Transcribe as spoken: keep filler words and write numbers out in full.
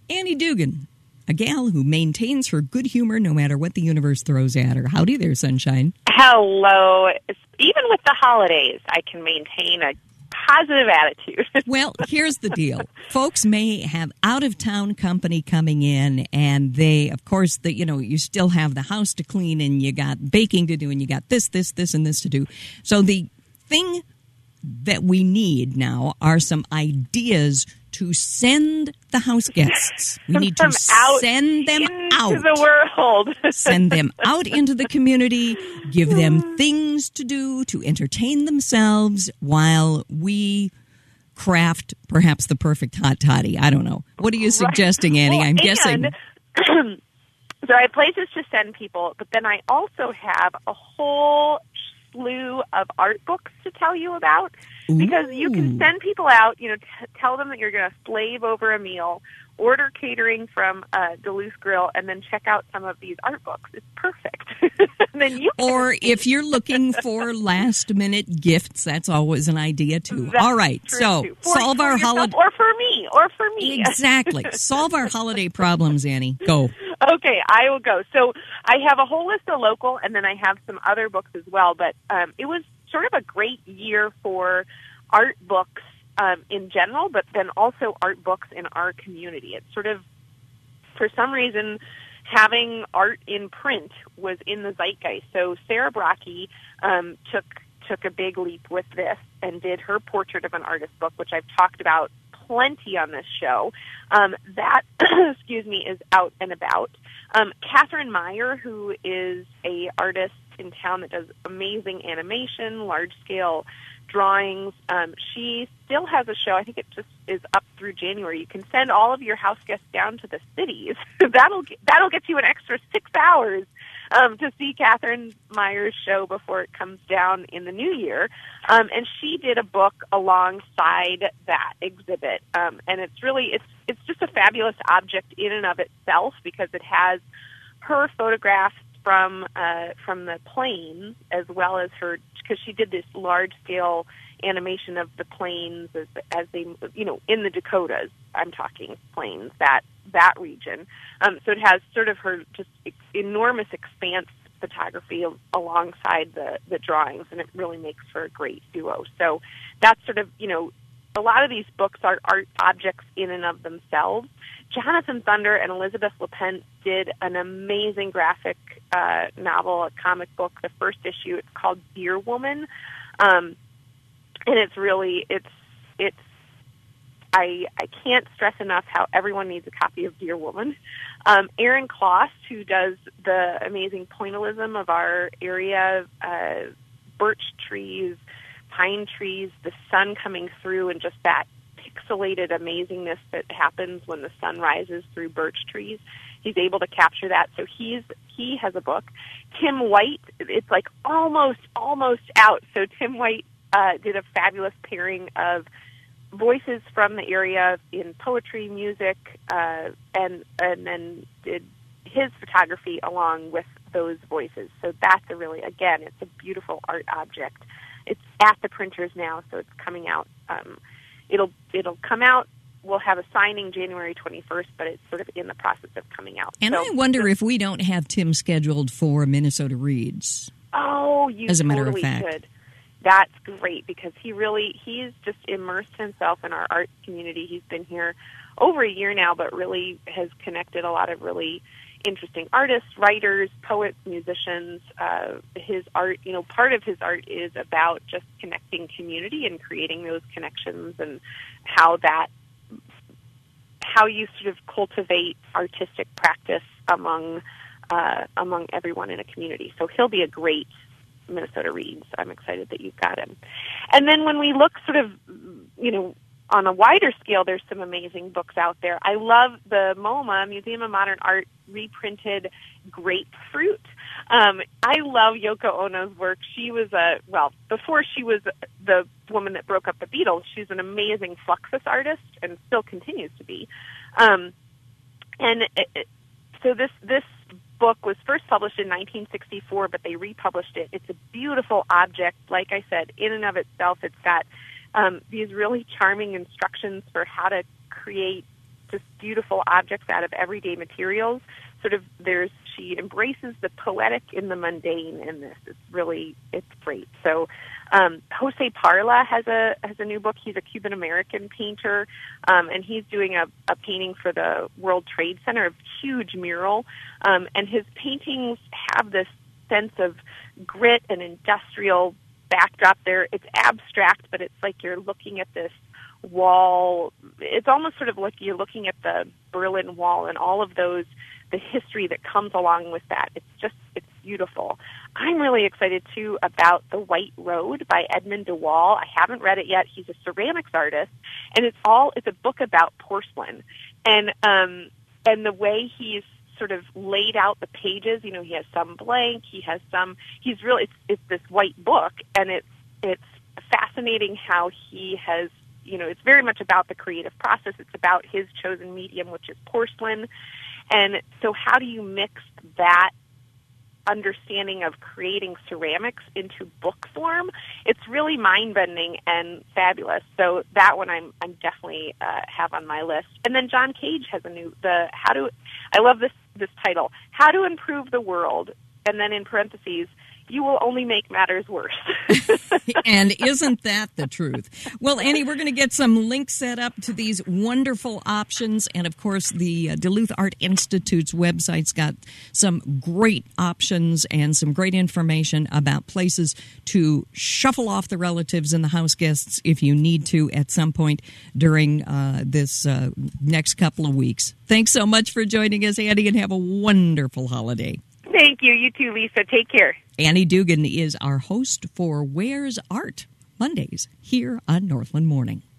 Annie Dugan, a gal who maintains her good humor no matter what the universe throws at her. Howdy there, sunshine. Hello. Even with the holidays, I can maintain a positive attitude. Well, here's the deal. Folks may have out-of-town company coming in, and they, of course, the, you know, you still have the house to clean, and you got baking to do, and you got this, this, this, and this to do. So the thing that we need now are some ideas to send the house guests. We need to out send them into out. the world. Send them out into the community. Give them things to do to entertain themselves while we craft perhaps the perfect hot toddy. I don't know. What are you suggesting, Annie? Well, I'm guessing. So I have places to send people, but then I also have a whole slew of art books to tell you about, because you can send people out, you know, t- tell them that you're going to slave over a meal, order catering from uh, Duluth Grill, and then check out some of these art books. It's perfect. And then you can- or if you're looking for last minute gifts, that's always an idea too. That's All right, so too. For, solve for our yourself, holiday. or for me, or for me. Exactly. Solve our holiday problems, Annie. Go. Okay, I will go. So I have a whole list of local, and then I have some other books as well. But um, it was sort of a great year for art books um, in general, but then also art books in our community. It's sort of, for some reason, having art in print was in the zeitgeist. So Sarah Brockie um, took took a big leap with this and did her Portrait of an Artist book, which I've talked about plenty on this show. Um, that, excuse me, is out and about. Um, Catherine Meyer, who is a artist in town that does amazing animation, large-scale drawings, um, she still has a show. I think it just is up through January. You can send all of your house guests down to the cities. that'll get, that'll get you an extra six hours um, to see Catherine Meyer's show before it comes down in the new year. Um, and she did a book alongside that exhibit, um, and it's really it's it's just a fabulous object in and of itself, because it has her photographs from uh, from the plains, as well as her, because she did this large scale animation of the plains as as they, you know, in the Dakotas. I'm talking plains, that that region. Um, so it has sort of her just enormous expanse photography alongside the the drawings, and it really makes for a great duo. So that's sort of, you know, a lot of these books are art objects in and of themselves. Jonathan Thunder and Elizabeth LePent did an amazing graphic uh, novel, a comic book, the first issue. It's called Deer Woman, um, and it's really it's it's. I I can't stress enough how everyone needs a copy of Deer Woman. Um, Aaron Kloss, who does the amazing pointillism of our area, uh, birch trees, pine trees, the sun coming through, and just that pixelated amazingness that happens when the sun rises through birch trees. He's able to capture that. So he's he has a book. Tim White, it's like almost almost out. So Tim White uh, did a fabulous pairing of voices from the area in poetry, music, uh, and and then did his photography along with those voices. So that's a really, again, it's a beautiful art object. It's at the printers now, so it's coming out. Um, it'll it'll come out. We'll have a signing January twenty-first, but it's sort of in the process of coming out. And so, I wonder if we don't have Tim scheduled for Minnesota Reads. Oh, you as a matter totally of fact. could. That's great, because he really, he's just immersed himself in our art community. He's been here over a year now, but really has connected a lot of really interesting artists, writers, poets, musicians. Uh, his art, you know, part of his art is about just connecting community and creating those connections, and how that, how you sort of cultivate artistic practice among uh, among everyone in a community. So he'll be a great Minnesota Reads. I'm excited that you've got him. And then when we look sort of, you know, on a wider scale, there's some amazing books out there. I love the MoMA, Museum of Modern Art, reprinted Grapefruit. Um, I love Yoko Ono's work. She was a, well, before she was the woman that broke up the Beatles, she's an amazing Fluxus artist and still continues to be. Um, and it, it, so this, this book was first published in nineteen sixty-four, but they republished it. It's a beautiful object. Like I said, in and of itself, it's got um, these really charming instructions for how to create just beautiful objects out of everyday materials. Sort of, there's she embraces the poetic in the mundane in this. It's really, it's great. So, um, Jose Parla has a has a new book. He's a Cuban American painter, um, and he's doing a, a painting for the World Trade Center, a huge mural. Um, and his paintings have this sense of grit and industrial backdrop. There, it's abstract, but it's like you're looking at this wall. It's almost sort of like you're looking at the Berlin Wall and all of those, the history that comes along with that. It's just, it's beautiful. I'm really excited, too, about The White Road by Edmund de Waal. I haven't read it yet. He's a ceramics artist, and it's all, it's a book about porcelain. And, um, and the way he's sort of laid out the pages, you know, he has some blank, he has some, he's really, it's, it's this white book, and it's, it's fascinating how he has, you know, it's very much about the creative process. It's about his chosen medium, which is porcelain. And so how do you mix that understanding of creating ceramics into book form? It's really mind-bending and fabulous. So that one I'm I'm definitely uh, have on my list. And then John Cage has a new, the how to, I love this this title, How to Improve the World, and then in parentheses, you will only make matters worse. And isn't that the truth? Well, Annie, we're going to get some links set up to these wonderful options. And, of course, the uh, Duluth Art Institute's website's got some great options and some great information about places to shuffle off the relatives and the house guests if you need to at some point during uh, this uh, next couple of weeks. Thanks so much for joining us, Annie, and have a wonderful holiday. Thank you. You too, Lisa. Take care. Annie Dugan is our host for Where's Art? Mondays here on Northland Morning.